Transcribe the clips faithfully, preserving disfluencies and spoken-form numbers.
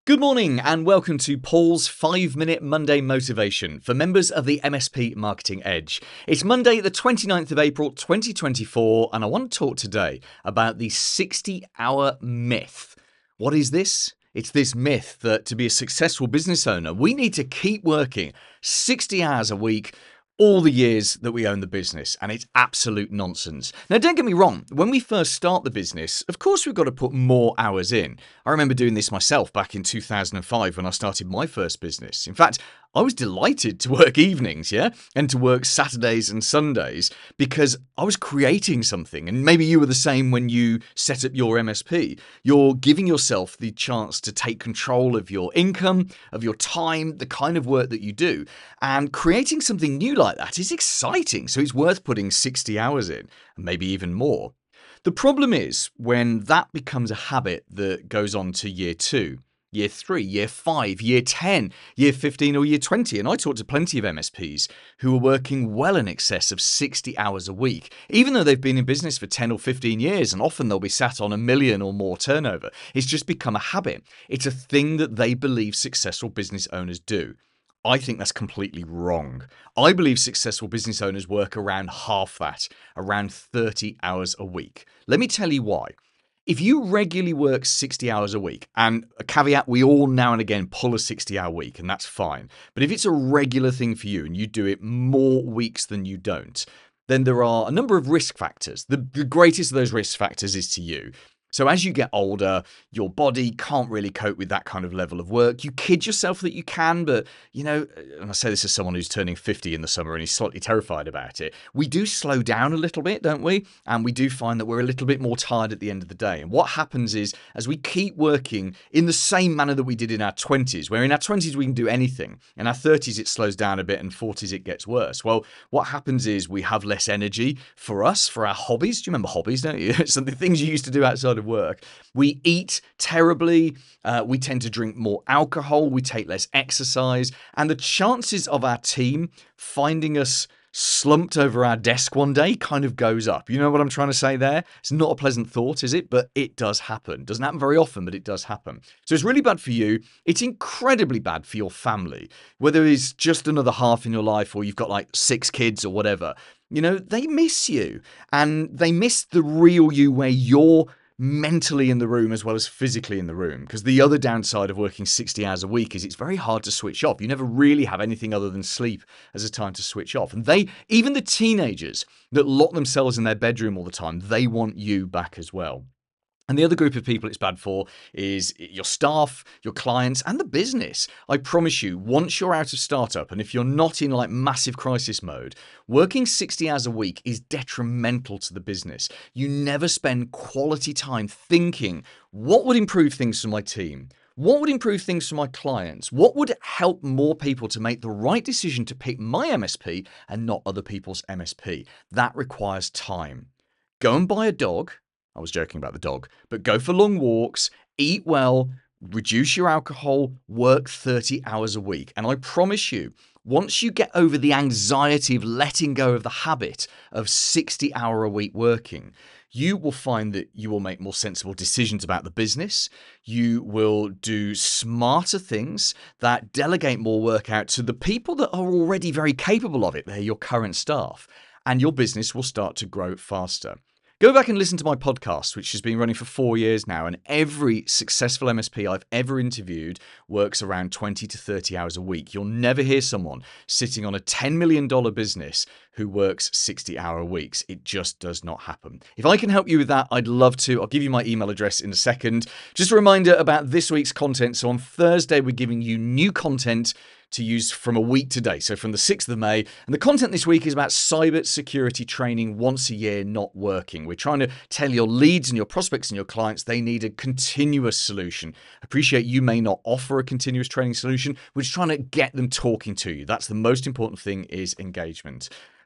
Good morning and welcome to Paul's five minute Monday Motivation for members of the M S P Marketing Edge. It's Monday the twenty-ninth of April twenty twenty-four and I want to talk today about the sixty hour myth. What is this? It's this myth that to be a successful business owner, we need to keep working sixty hours a week all the years that we own the business, and it's absolute nonsense. Now, don't get me wrong, when we first start the business, of course we've got to put more hours in. I remember doing this myself back in two thousand five when I started my first business. In fact, I was delighted to work evenings, yeah, and to work Saturdays and Sundays because I was creating something. And maybe you were the same when you set up your M S P. You're giving yourself the chance to take control of your income, of your time, the kind of work that you do. And creating something new like that is exciting. So it's worth putting sixty hours in, and maybe even more. The problem is when that becomes a habit that goes on to year two. Year three, year five, year ten, year fifteen or year twenty. And I talk to plenty of M S Ps who are working well in excess of sixty hours a week, even though they've been in business for ten or fifteen years, and often they'll be sat on a million or more turnover. It's just become a habit. It's a thing that they believe successful business owners do. I think that's completely wrong. I believe successful business owners work around half that, around thirty hours a week. Let me tell you why. If you regularly work sixty hours a week, and a caveat, we all now and again pull a sixty hour week, and that's fine. But if it's a regular thing for you and you do it more weeks than you don't, then there are a number of risk factors. The, the greatest of those risk factors is to you. So as you get older, your body can't really cope with that kind of level of work. You kid yourself that you can, but, you know, and I say this as someone who's turning fifty in the summer and he's slightly terrified about it, we do slow down a little bit, don't we? And we do find that we're a little bit more tired at the end of the day. And what happens is, as we keep working in the same manner that we did in our twenties, where in our twenties we can do anything, in our thirties it slows down a bit, and forties it gets worse. Well, what happens is we have less energy for us, for our hobbies. Do you remember hobbies, don't you? So the things you used to do outside of work. We eat terribly, uh, we tend to drink more alcohol, we take less exercise, and the chances of our team finding us slumped over our desk one day kind of goes up. You know what I'm trying to say there? It's not a pleasant thought, is it? But it does happen. Doesn't happen very often, but it does happen. So it's really bad for you. It's incredibly bad for your family. Whether it's just another half in your life or you've got like six kids or whatever, you know, they miss you, and they miss the real you where you're mentally in the room as well as physically in the room. Because the other downside of working sixty hours a week is it's very hard to switch off. You never really have anything other than sleep as a time to switch off. And they, even the teenagers that lock themselves in their bedroom all the time, they want you back as well. And the other group of people it's bad for is your staff, your clients, and the business. I promise you, once you're out of startup, and if you're not in like massive crisis mode, working sixty hours a week is detrimental to the business. You never spend quality time thinking, what would improve things for my team? What would improve things for my clients? What would help more people to make the right decision to pick my M S P and not other people's M S P? That requires time. Go and buy a dog. I was joking about the dog, but go for long walks, eat well, reduce your alcohol, work thirty hours a week. And I promise you, once you get over the anxiety of letting go of the habit of sixty hour a week working, you will find that you will make more sensible decisions about the business. You will do smarter things that delegate more work out to the people that are already very capable of it. They're your current staff, and your business will start to grow faster. Go back and listen to my podcast, which has been running for four years now, and every successful M S P I've ever interviewed works around twenty to thirty hours a week. You'll never hear someone sitting on a ten million dollars business who works sixty hour weeks. It just does not happen. If I can help you with that, I'd love to. I'll give you my email address in a second. Just a reminder about this week's content. So on Thursday, we're giving you new content to use from a week today, so from the sixth of May. And the content this week is about cyber security training once a year not working. We're trying to tell your leads and your prospects and your clients they need a continuous solution. Appreciate you may not offer a continuous training solution. We're just trying to get them talking to you. That's the most important thing, is engagement.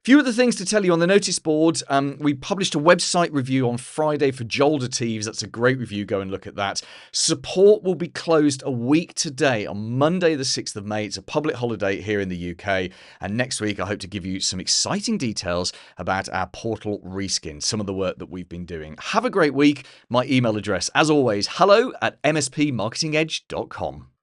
Few other things to tell you on the notice board. Um, we published a website review on Friday for Joel de Teves. That's a great review. Go and look at that. Support will be closed a week today on Monday the sixth of May. It's a public holiday here in the U K. And next week, I hope to give you some exciting details about our portal reskin, some of the work that we've been doing. Have a great week. My email address, as always, hello at m s p marketing edge dot com.